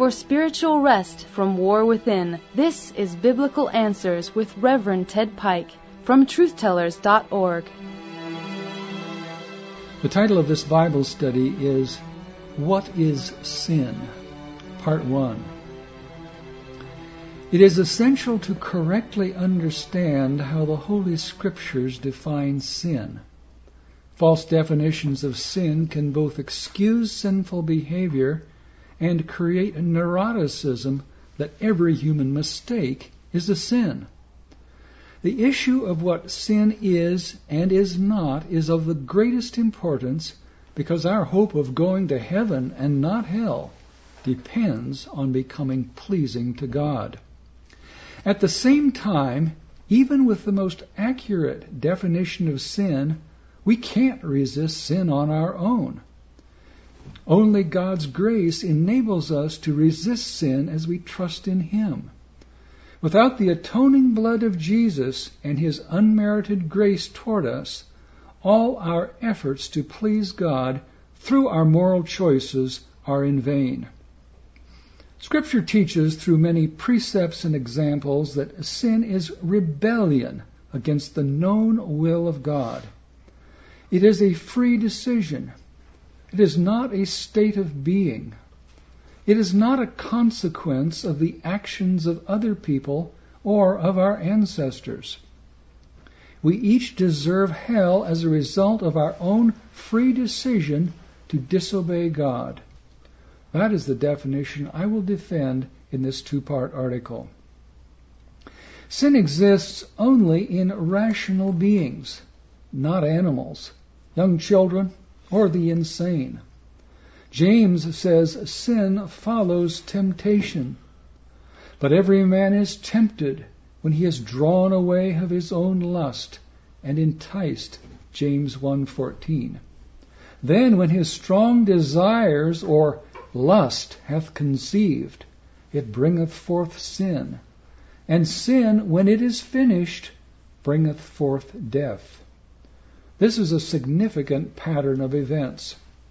for spiritual rest from war within. This is Biblical Answers with Reverend Ted Pike from truthtellers.org. The title of this Bible study is What is Sin? Part 1. It is essential to correctly understand how the Holy Scriptures define sin. False definitions of sin can both excuse sinful behavior and create a neuroticism that every human mistake is a sin. The issue of what sin is and is not is of the greatest importance because our hope of going to heaven and not hell depends on becoming pleasing to God. At the same time, even with the most accurate definition of sin, we can't resist sin on our own. Only God's grace enables us to resist sin as we trust in Him. Without the atoning blood of Jesus and His unmerited grace toward us, all our efforts to please God through our moral choices are in vain. Scripture teaches through many precepts and examples that sin is rebellion against the known will of God. It is a free decision. It is not a state of being. It is not a consequence of the actions of other people or of our ancestors. We each deserve hell as a result of our own free decision to disobey God. That is the definition I will defend in this two-part article. Sin exists only in rational beings, not animals, young children, or the insane. James says sin follows temptation. But every man is tempted when he is drawn away of his own lust and enticed, James 1:14. Then when his strong desires or lust hath conceived, it bringeth forth sin. And sin, when it is finished, bringeth forth death. This is a significant pattern of events.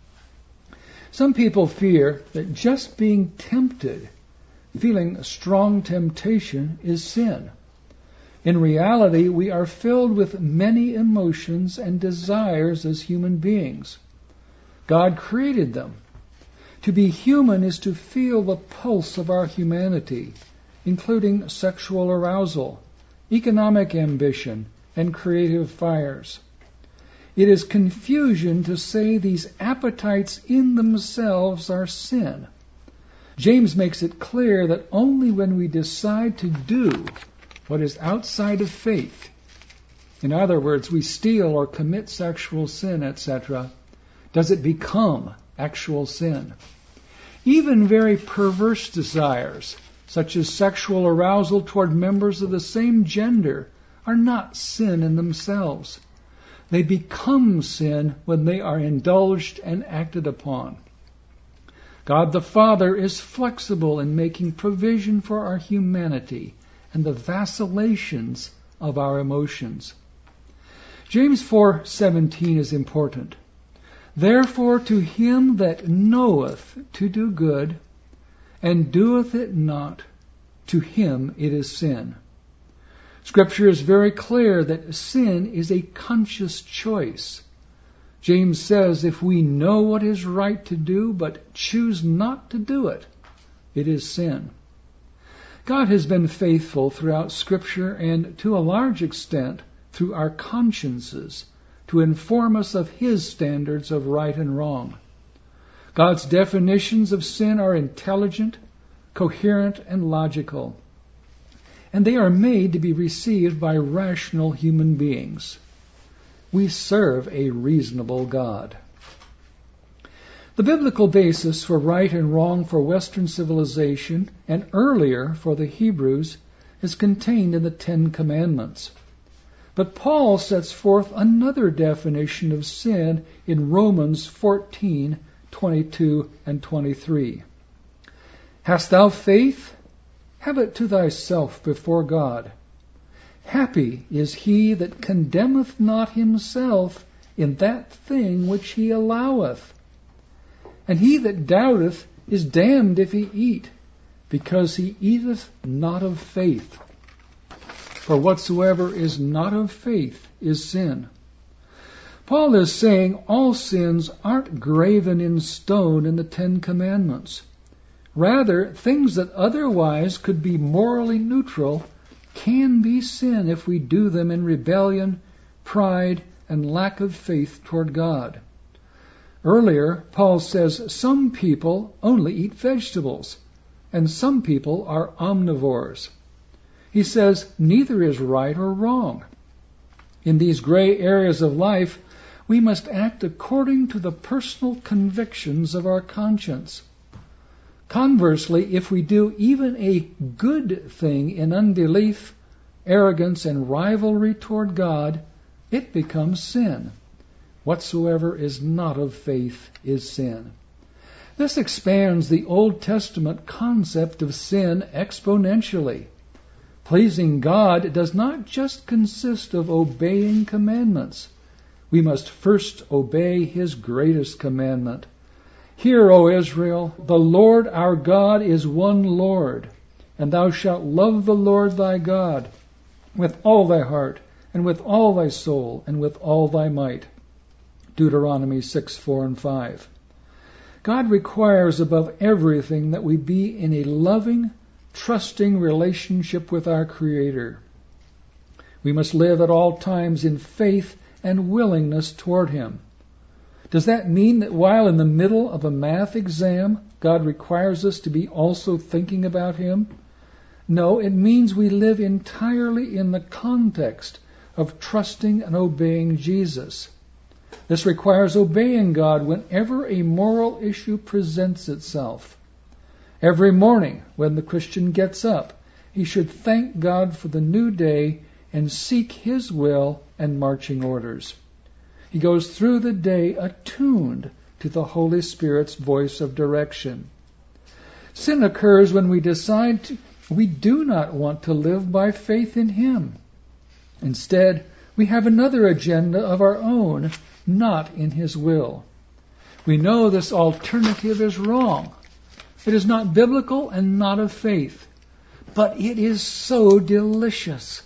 Some people fear that just being tempted, feeling strong temptation, is sin. In reality, we are filled with many emotions and desires as human beings. God created them. To be human is to feel the pulse of our humanity, including sexual arousal, economic ambition, and creative fires. It is confusion to say these appetites in themselves are sin. James makes it clear that only when we decide to do what is outside of faith, in other words, we steal or commit sexual sin, etc., does it become actual sin. Even very perverse desires, such as sexual arousal toward members of the same gender, are not sin in themselves. They become sin when they are indulged and acted upon. God the Father is flexible in making provision for our humanity and the vacillations of our emotions. James 4:17 is important. Therefore to him that knoweth to do good, and doeth it not, to him it is sin. Scripture is very clear that sin is a conscious choice. James says if we know what is right to do but choose not to do it, it is sin. God has been faithful throughout Scripture and to a large extent through our consciences to inform us of His standards of right and wrong. God's definitions of sin are intelligent, coherent, and logical. And they are made to be received by rational human beings. We serve a reasonable God. The biblical basis for right and wrong for Western civilization and earlier for the Hebrews is contained in the Ten Commandments. But Paul sets forth another definition of sin in Romans 14:22 and 23. Hast thou faith? Have it to thyself before God. Happy is he that condemneth not himself in that thing which he alloweth. And he that doubteth is damned if he eat, because he eateth not of faith. For whatsoever is not of faith is sin. Paul is saying all sins aren't graven in stone in the Ten Commandments. Rather, things that otherwise could be morally neutral can be sin if we do them in rebellion, pride, and lack of faith toward God. Earlier, Paul says some people only eat vegetables, and some people are omnivores. He says neither is right or wrong. In these gray areas of life, we must act according to the personal convictions of our conscience. Conversely, if we do even a good thing in unbelief, arrogance, and rivalry toward God, it becomes sin. Whatsoever is not of faith is sin. This expands the Old Testament concept of sin exponentially. Pleasing God does not just consist of obeying commandments. We must first obey His greatest commandment. Hear, O Israel, the Lord our God is one Lord, and thou shalt love the Lord thy God with all thy heart, and with all thy soul, and with all thy might. Deuteronomy 6:4 and 5. God requires above everything that we be in a loving, trusting relationship with our Creator. We must live at all times in faith and willingness toward Him. Does that mean that while in the middle of a math exam, God requires us to be also thinking about Him? No, it means we live entirely in the context of trusting and obeying Jesus. This requires obeying God whenever a moral issue presents itself. Every morning when the Christian gets up, he should thank God for the new day and seek His will and marching orders. He goes through the day attuned to the Holy Spirit's voice of direction. Sin occurs when we decide we do not want to live by faith in Him. Instead, we have another agenda of our own, not in His will. We know this alternative is wrong. It is not biblical and not of faith. But it is so delicious.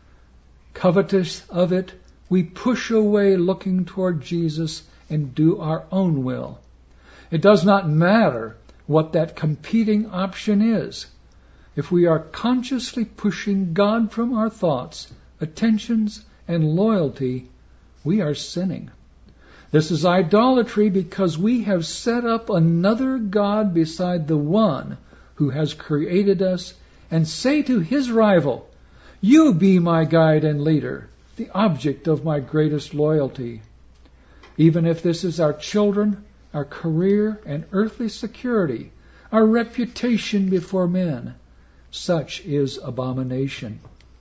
Covetous of it, we push away looking toward Jesus and do our own will. It does not matter what that competing option is. If we are consciously pushing God from our thoughts, attentions, and loyalty, we are sinning. This is idolatry because we have set up another God beside the one who has created us and say to his rival, "You be my guide and leader, the object of my greatest loyalty." Even if this is our children, our career and earthly security, our reputation before men, such is abomination.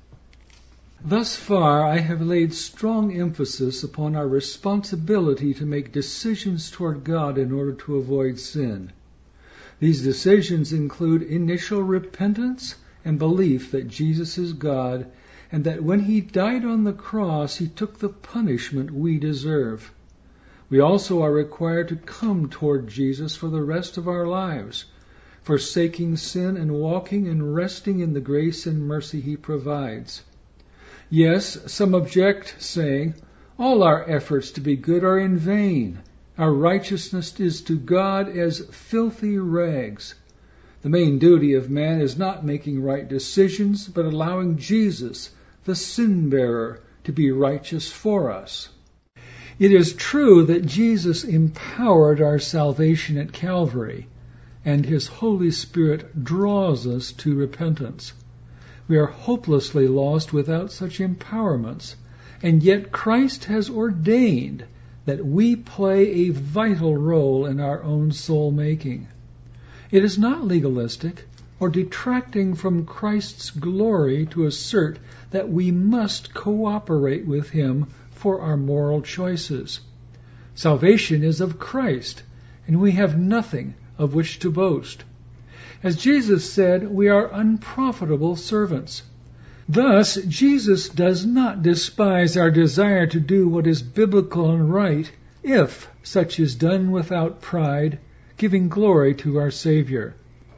Thus far, I have laid strong emphasis upon our responsibility to make decisions toward God in order to avoid sin. These decisions include initial repentance and belief that Jesus is God, and that when He died on the cross, He took the punishment we deserve. We also are required to come toward Jesus for the rest of our lives, forsaking sin and walking and resting in the grace and mercy He provides. Yes, some object, saying, all our efforts to be good are in vain. Our righteousness is to God as filthy rags. The main duty of man is not making right decisions, but allowing Jesus, the sin-bearer, to be righteous for us. It is true that Jesus empowered our salvation at Calvary, and His Holy Spirit draws us to repentance. We are hopelessly lost without such empowerments, and yet Christ has ordained that we play a vital role in our own soul-making. It is not legalistic or detracting from Christ's glory to assert that we must cooperate with Him for our moral choices. Salvation is of Christ, and we have nothing of which to boast. As Jesus said, we are unprofitable servants. Thus, Jesus does not despise our desire to do what is biblical and right, if such is done without pride, giving glory to our Savior.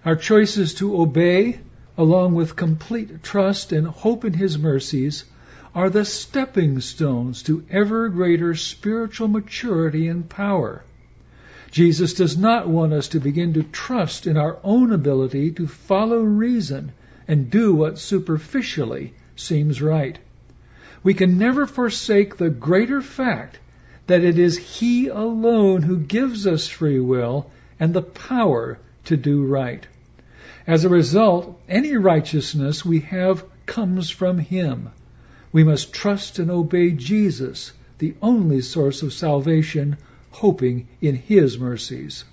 Our choices to obey, along with complete trust and hope in His mercies, are the stepping stones to ever greater spiritual maturity and power. Jesus does not want us to begin to trust in our own ability to follow reason and do what superficially seems right. We can never forsake the greater fact that it is He alone who gives us free will and the power to do right. As a result, any righteousness we have comes from Him. We must trust and obey Jesus, the only source of salvation, hoping in His mercies.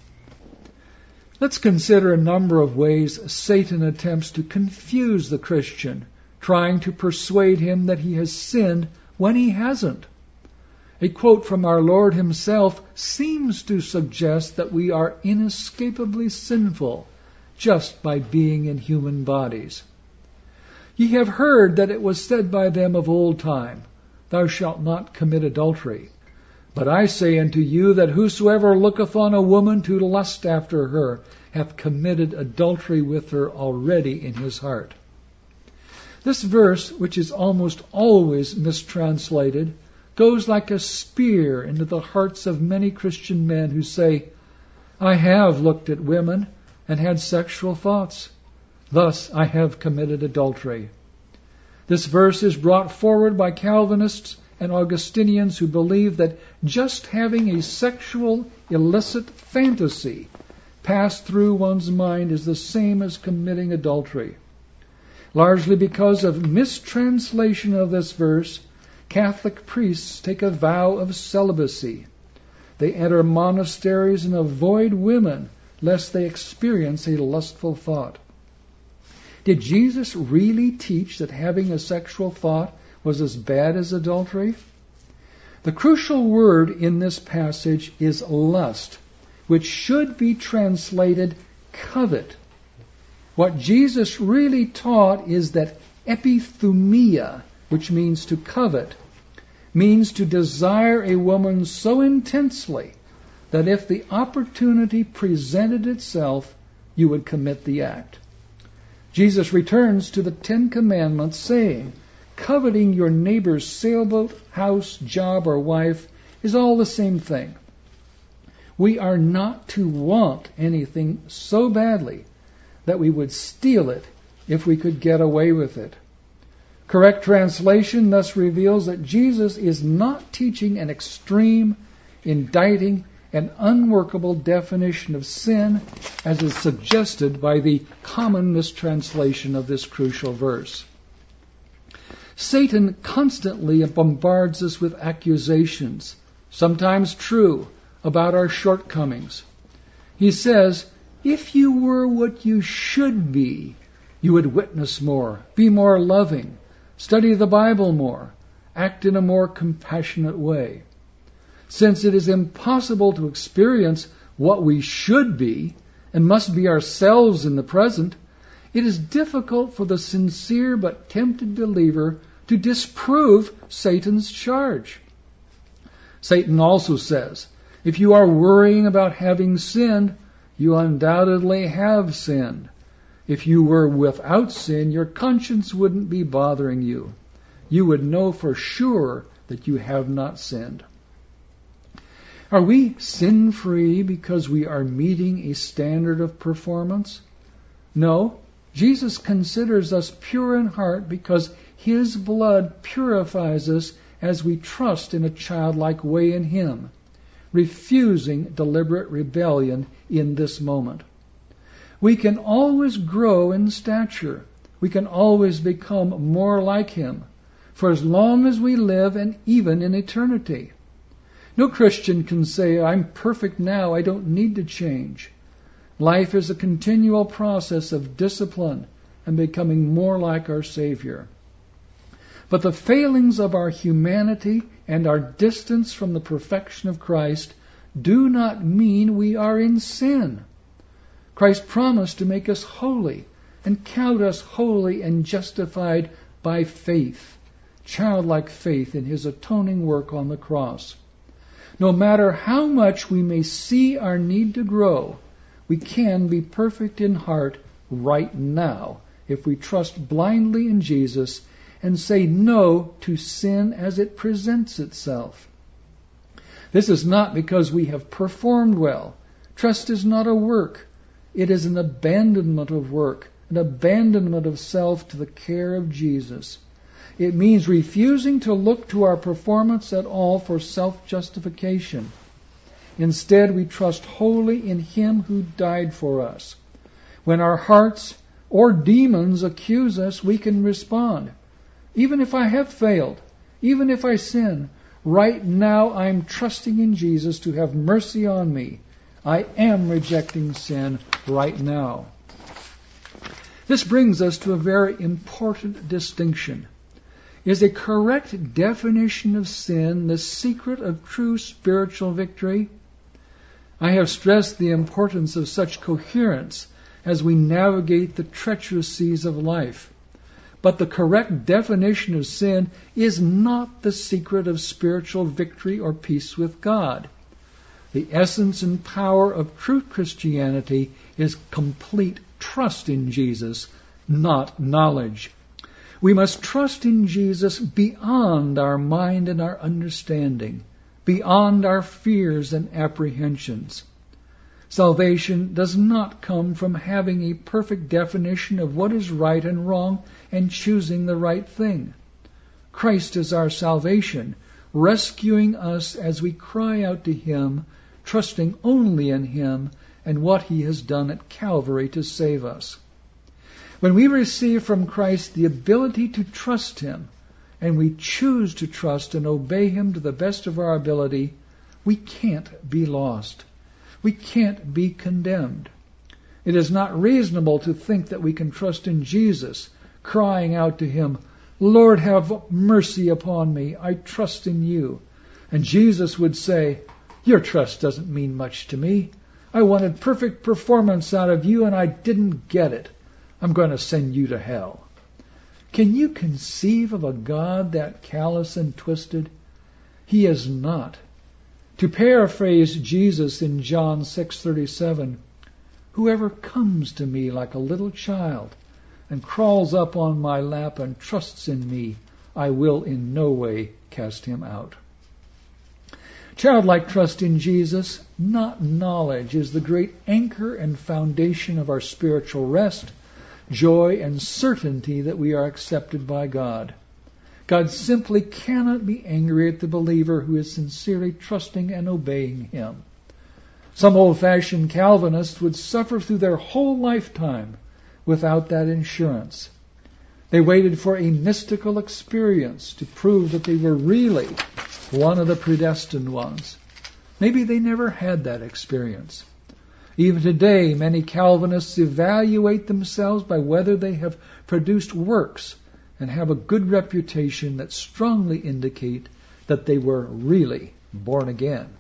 Let's consider a number of ways Satan attempts to confuse the Christian, trying to persuade him that he has sinned when he hasn't. A quote from our Lord Himself seems to suggest that we are inescapably sinful just by being in human bodies. Ye have heard that it was said by them of old time, Thou shalt not commit adultery. But I say unto you that whosoever looketh on a woman to lust after her hath committed adultery with her already in his heart. This verse, which is almost always mistranslated, goes like a spear into the hearts of many Christian men who say, I have looked at women and had sexual thoughts. Thus I have committed adultery. This verse is brought forward by Calvinists and Augustinians who believe that just having a sexual illicit fantasy pass through one's mind is the same as committing adultery. Largely because of mistranslation of this verse, Catholic priests take a vow of celibacy. They enter monasteries and avoid women lest they experience a lustful thought. Did Jesus really teach that having a sexual thought was as bad as adultery? The crucial word in this passage is lust, which should be translated covet. What Jesus really taught is that epithumia, which means to covet, means to desire a woman so intensely that if the opportunity presented itself, you would commit the act. Jesus returns to the 10 Commandments saying, coveting your neighbor's sailboat, house, job, or wife is all the same thing. We are not to want anything so badly that we would steal it if we could get away with it. Correct translation thus reveals that Jesus is not teaching an extreme, indicting, and unworkable definition of sin as is suggested by the common mistranslation of this crucial verse. Satan constantly bombards us with accusations, sometimes true, about our shortcomings. He says, if you were what you should be, you would witness more, be more loving, study the Bible more, act in a more compassionate way. Since it is impossible to experience what we should be and must be ourselves in the present, it is difficult for the sincere but tempted believer to disprove Satan's charge. Satan also says, if you are worrying about having sinned, you undoubtedly have sinned. If you were without sin, your conscience wouldn't be bothering you. You would know for sure that you have not sinned. Are we sin-free because we are meeting a standard of performance? No. Jesus considers us pure in heart because His blood purifies us as we trust in a childlike way in Him, refusing deliberate rebellion in this moment. We can always grow in stature. We can always become more like Him, for as long as we live and even in eternity. No Christian can say, I'm perfect now, I don't need to change. Life is a continual process of discipline and becoming more like our Savior. But the failings of our humanity and our distance from the perfection of Christ do not mean we are in sin. Christ promised to make us holy and count us holy and justified by faith, childlike faith in His atoning work on the cross. No matter how much we may see our need to grow, We can be perfect in heart right now if we trust blindly in Jesus and say no to sin as it presents itself. This is not because we have performed well. Trust is not a work. It is an abandonment of work, an abandonment of self to the care of Jesus. It means refusing to look to our performance at all for self-justification. Instead, we trust wholly in Him who died for us. When our hearts or demons accuse us, we can respond. Even if I have failed, even if I sin, right now I'm trusting in Jesus to have mercy on me. I am rejecting sin right now. This brings us to a very important distinction. Is a correct definition of sin the secret of true spiritual victory? I have stressed the importance of such coherence as we navigate the treacherous seas of life. But the correct definition of sin is not the secret of spiritual victory or peace with God. The essence and power of true Christianity is complete trust in Jesus, not knowledge. We must trust in Jesus beyond our mind and our understanding, beyond our fears and apprehensions. Salvation does not come from having a perfect definition of what is right and wrong and choosing the right thing. Christ is our salvation, rescuing us as we cry out to Him, trusting only in Him and what He has done at Calvary to save us. When we receive from Christ the ability to trust Him, and we choose to trust and obey Him to the best of our ability, we can't be lost. We can't be condemned. It is not reasonable to think that we can trust in Jesus, crying out to Him, Lord, have mercy upon me. I trust in you. And Jesus would say, your trust doesn't mean much to me. I wanted perfect performance out of you and I didn't get it. I'm going to send you to hell. Can you conceive of a God that callous and twisted? He is not. To paraphrase Jesus in John 6:37, whoever comes to me like a little child and crawls up on my lap and trusts in me, I will in no way cast him out. Childlike trust in Jesus, not knowledge, is the great anchor and foundation of our spiritual rest, joy, and certainty that we are accepted by God. God simply cannot be angry at the believer who is sincerely trusting and obeying Him. Some old-fashioned Calvinists would suffer through their whole lifetime without that insurance. They waited for a mystical experience to prove that they were really one of the predestined ones. Maybe they never had that experience. Even today, many Calvinists evaluate themselves by whether they have produced works and have a good reputation that strongly indicate that they were really born again.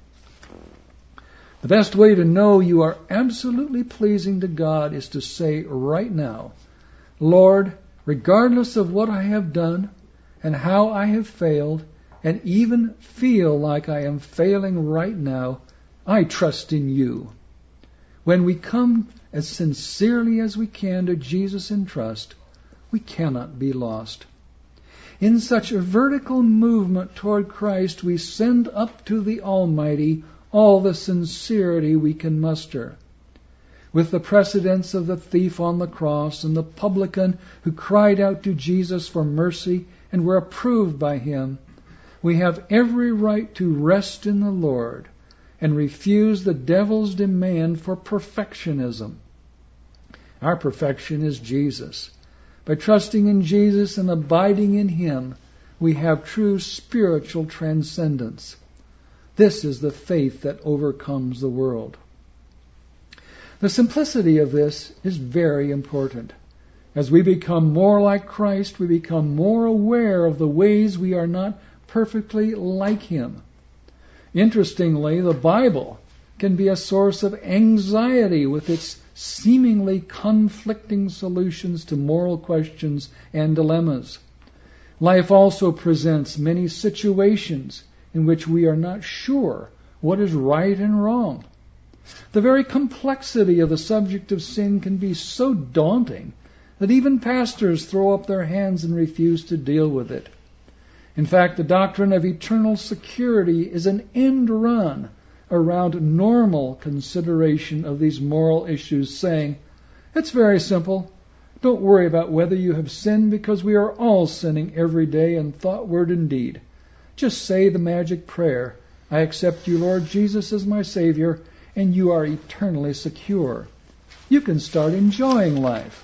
The best way to know you are absolutely pleasing to God is to say right now, Lord, regardless of what I have done and how I have failed, and even feel like I am failing right now, I trust in you. When we come as sincerely as we can to Jesus in trust, we cannot be lost. In such a vertical movement toward Christ, we send up to the Almighty all the sincerity we can muster. With the precedents of the thief on the cross and the publican who cried out to Jesus for mercy and were approved by Him, we have every right to rest in the Lord and refuse the devil's demand for perfectionism. Our perfection is Jesus. By trusting in Jesus and abiding in Him, we have true spiritual transcendence. This is the faith that overcomes the world. The simplicity of this is very important. As we become more like Christ, we become more aware of the ways we are not perfectly like Him. Interestingly, the Bible can be a source of anxiety with its seemingly conflicting solutions to moral questions and dilemmas. Life also presents many situations in which we are not sure what is right and wrong. The very complexity of the subject of sin can be so daunting that even pastors throw up their hands and refuse to deal with it. In fact, the doctrine of eternal security is an end run around normal consideration of these moral issues, saying, it's very simple. Don't worry about whether you have sinned, because we are all sinning every day in thought, word, and deed. Just say the magic prayer, I accept you, Lord Jesus, as my Savior, and you are eternally secure. You can start enjoying life.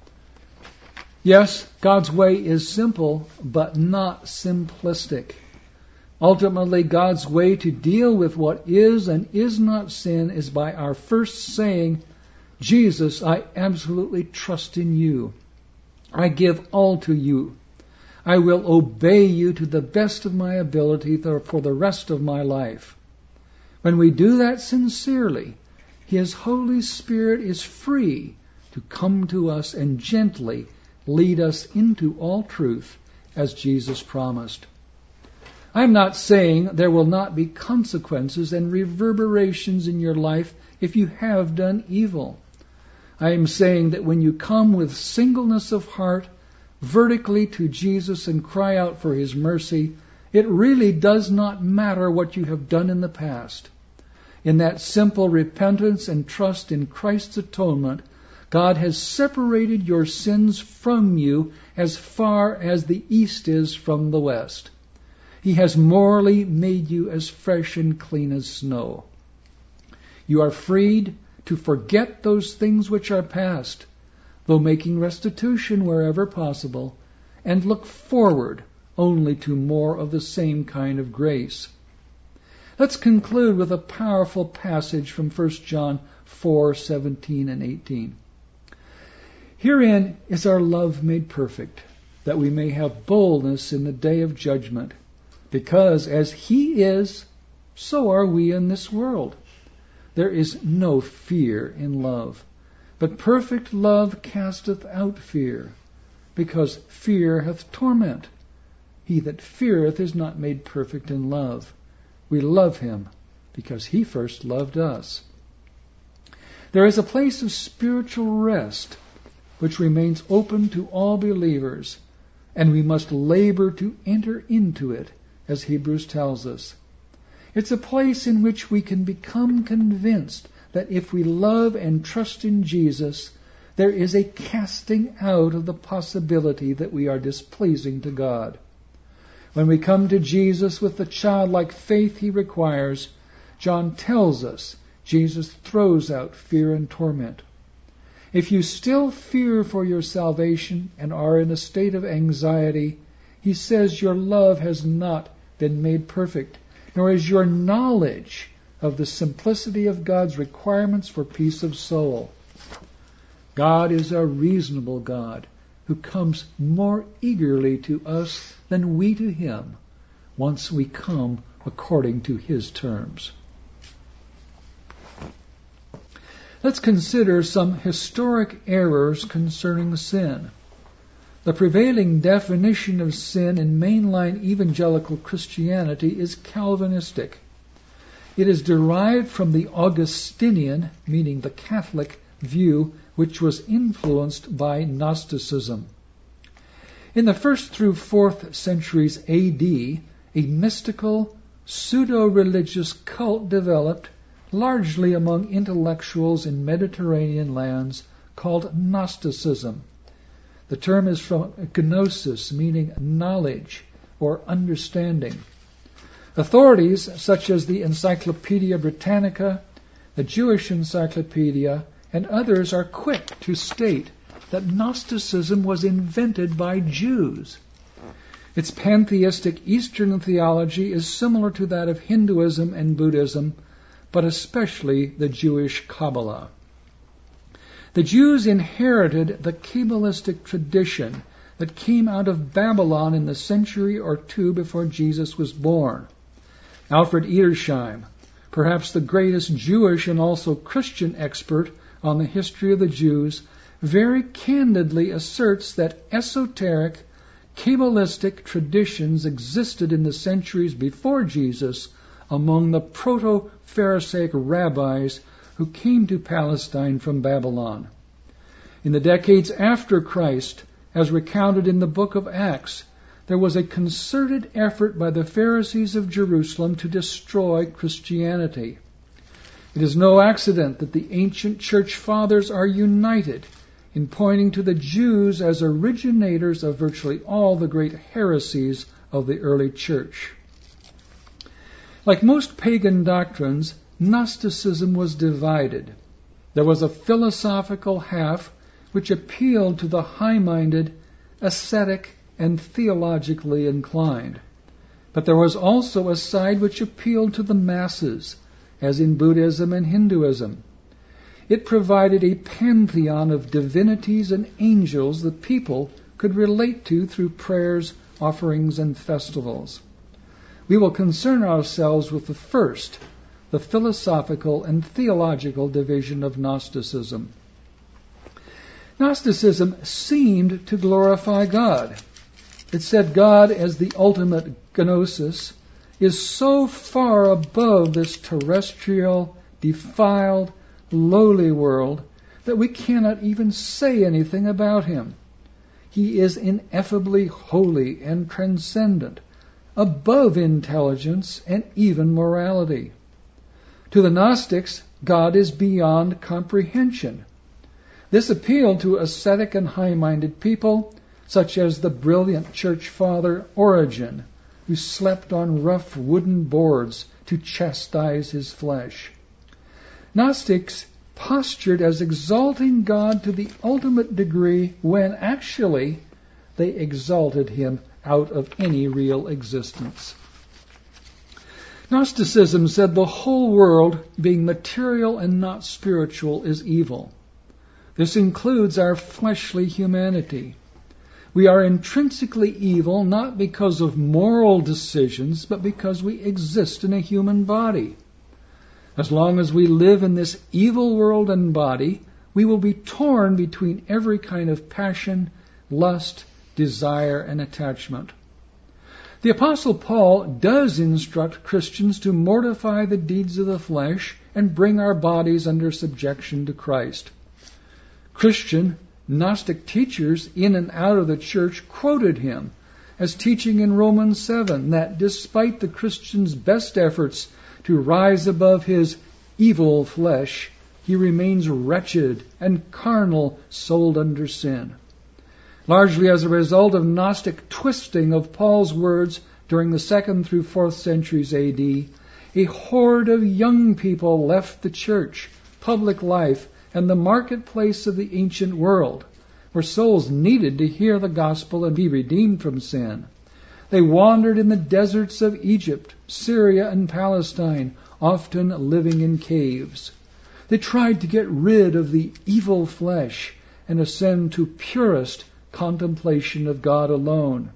Yes, God's way is simple, but not simplistic. Ultimately, God's way to deal with what is and is not sin is by our first saying, Jesus, I absolutely trust in you. I give all to you. I will obey you to the best of my ability for the rest of my life. When we do that sincerely, His Holy Spirit is free to come to us and gently lead us into all truth, as Jesus promised. I'm not saying there will not be consequences and reverberations in your life if you have done evil. I am saying that when you come with singleness of heart vertically to Jesus and cry out for His mercy, it really does not matter what you have done in the past. In that simple repentance and trust in Christ's atonement, God has separated your sins from you as far as the east is from the west. He has morally made you as fresh and clean as snow. You are freed to forget those things which are past, though making restitution wherever possible, and look forward only to more of the same kind of grace. Let's conclude with a powerful passage from 1 John 4:17 and 18. Herein is our love made perfect, that we may have boldness in the day of judgment, because as He is, so are we in this world. There is no fear in love, but perfect love casteth out fear, because fear hath torment. He that feareth is not made perfect in love. We love Him because He first loved us. There is a place of spiritual rest which remains open to all believers, and we must labor to enter into it, as Hebrews tells us. It's a place in which we can become convinced that if we love and trust in Jesus, there is a casting out of the possibility that we are displeasing to God. When we come to Jesus with the childlike faith He requires, John tells us Jesus throws out fear and torment. If you still fear for your salvation and are in a state of anxiety, he says your love has not been made perfect, nor is your knowledge of the simplicity of God's requirements for peace of soul. God is a reasonable God who comes more eagerly to us than we to Him once we come according to His terms. Let's consider some historic errors concerning sin. The prevailing definition of sin in mainline evangelical Christianity is Calvinistic. It is derived from the Augustinian, meaning the Catholic, view, which was influenced by Gnosticism. In the 1st through 4th centuries A.D., a mystical, pseudo-religious cult developed largely among intellectuals in Mediterranean lands called Gnosticism. The term is from gnosis, meaning knowledge or understanding. Authorities such as the Encyclopedia Britannica, the Jewish Encyclopedia, and others are quick to state that Gnosticism was invented by Jews. Its pantheistic Eastern theology is similar to that of Hinduism and Buddhism, but especially the Jewish Kabbalah. The Jews inherited the Kabbalistic tradition that came out of Babylon in the century or two before Jesus was born. Alfred Edersheim, perhaps the greatest Jewish and also Christian expert on the history of the Jews, very candidly asserts that esoteric, Kabbalistic traditions existed in the centuries before Jesus among the proto-Pharisaic rabbis who came to Palestine from Babylon. In the decades after Christ, as recounted in the book of Acts, there was a concerted effort by the Pharisees of Jerusalem to destroy Christianity. It is no accident that the ancient church fathers are united in pointing to the Jews as originators of virtually all the great heresies of the early church. Like most pagan doctrines, Gnosticism was divided. There was a philosophical half which appealed to the high-minded, ascetic, and theologically inclined. But there was also a side which appealed to the masses, as in Buddhism and Hinduism. It provided a pantheon of divinities and angels that people could relate to through prayers, offerings, and festivals. We will concern ourselves with the first, the philosophical and theological division of Gnosticism. Gnosticism seemed to glorify God. It said God, as the ultimate gnosis, is so far above this terrestrial, defiled, lowly world that we cannot even say anything about him. He is ineffably holy and transcendent, above intelligence and even morality. To the Gnostics, God is beyond comprehension. This appealed to ascetic and high-minded people, such as the brilliant church father Origen, who slept on rough wooden boards to chastise his flesh. Gnostics postured as exalting God to the ultimate degree when actually they exalted him out of any real existence. Gnosticism said the whole world, being material and not spiritual, is evil. This includes our fleshly humanity. We are intrinsically evil not because of moral decisions, but because we exist in a human body. As long as we live in this evil world and body, we will be torn between every kind of passion, lust, desire, and attachment. The Apostle Paul does instruct Christians to mortify the deeds of the flesh and bring our bodies under subjection to Christ. Christian Gnostic teachers in and out of the church quoted him as teaching in Romans 7 that despite the Christian's best efforts to rise above his evil flesh, he remains wretched and carnal, sold under sin. Largely as a result of Gnostic twisting of Paul's words during the 2nd through 4th centuries AD, a horde of young people left the church, public life, and the marketplace of the ancient world, where souls needed to hear the gospel and be redeemed from sin. They wandered in the deserts of Egypt, Syria, and Palestine, often living in caves. They tried to get rid of the evil flesh and ascend to purest contemplation of God alone.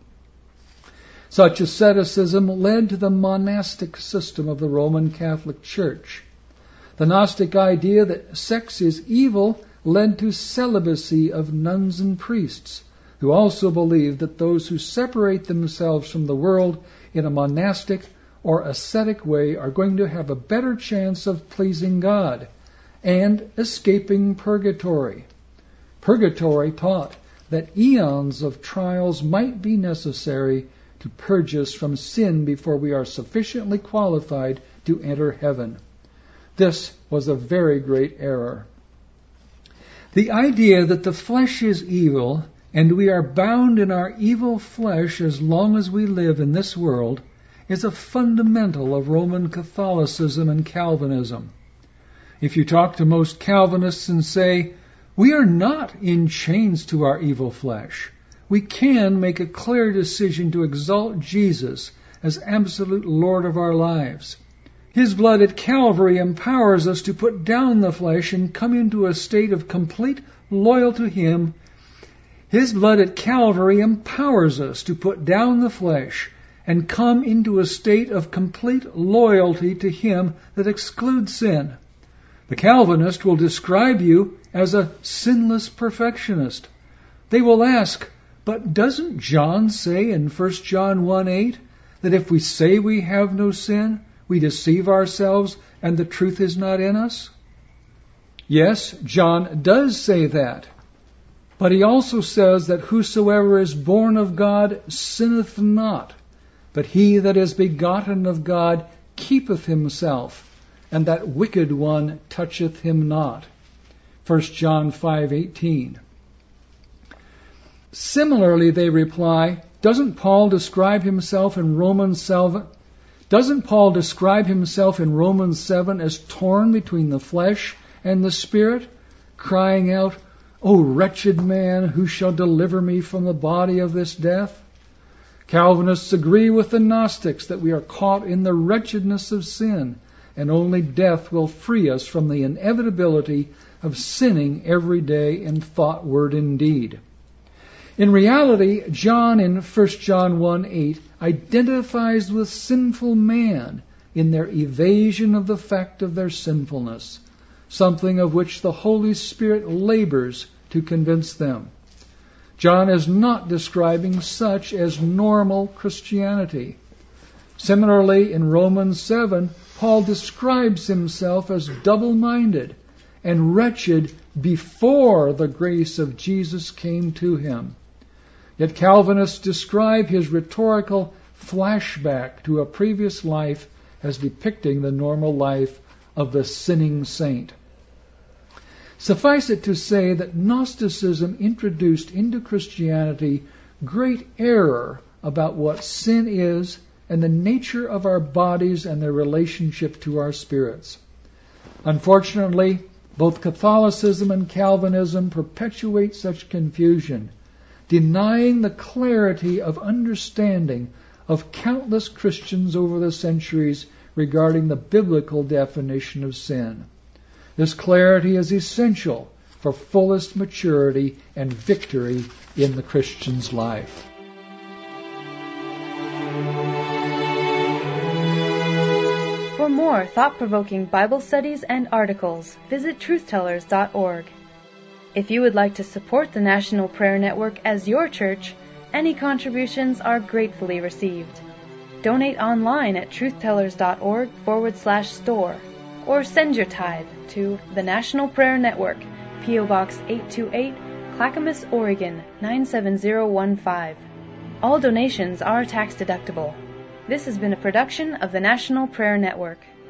Such asceticism led to the monastic system of the Roman Catholic Church. The Gnostic idea that sex is evil led to celibacy of nuns and priests, who also believed that those who separate themselves from the world in a monastic or ascetic way are going to have a better chance of pleasing God and escaping purgatory. Purgatory taught that eons of trials might be necessary to purge us from sin before we are sufficiently qualified to enter heaven. This was a very great error. The idea that the flesh is evil and we are bound in our evil flesh as long as we live in this world is a fundamental of Roman Catholicism and Calvinism. If you talk to most Calvinists and say, we are not in chains to our evil flesh, we can make a clear decision to exalt Jesus as absolute Lord of our lives. His blood at Calvary empowers us to put down the flesh and come into a state of complete loyalty to Him. His blood at Calvary empowers us to put down the flesh and come into a state of complete loyalty to Him that excludes sin. The Calvinist will describe you as a sinless perfectionist. They will ask, but doesn't John say in 1 John 1:8 that if we say we have no sin, we deceive ourselves and the truth is not in us? Yes, John does say that. But he also says that whosoever is born of God sinneth not, but he that is begotten of God keepeth himself, and that wicked one toucheth him not. 1 John 5:18. Similarly, they reply, doesn't Paul describe himself in Romans 7? Doesn't Paul describe himself in Romans 7 as torn between the flesh and the spirit, crying out, O wretched man, who shall deliver me from the body of this death? Calvinists agree with the Gnostics that we are caught in the wretchedness of sin, and only death will free us from the inevitability of sinning every day in thought, word, and deed. In reality, John in 1 John 1:8 identifies with sinful man in their evasion of the fact of their sinfulness, something of which the Holy Spirit labors to convince them. John is not describing such as normal Christianity. Similarly, in Romans 7, Paul describes himself as double-minded and wretched before the grace of Jesus came to him. Yet Calvinists describe his rhetorical flashback to a previous life as depicting the normal life of the sinning saint. Suffice it to say that Gnosticism introduced into Christianity great error about what sin is and the nature of our bodies and their relationship to our spirits. Unfortunately, both Catholicism and Calvinism perpetuate such confusion, denying the clarity of understanding of countless Christians over the centuries regarding the biblical definition of sin. This clarity is essential for fullest maturity and victory in the Christian's life. For more thought-provoking Bible studies and articles, visit truthtellers.org. If you would like to support the National Prayer Network as your church, any contributions are gratefully received. Donate online at truthtellers.org/store, or send your tithe to the National Prayer Network, P.O. Box 828, Clackamas, Oregon 97015. All donations are tax deductible. This has been a production of the National Prayer Network.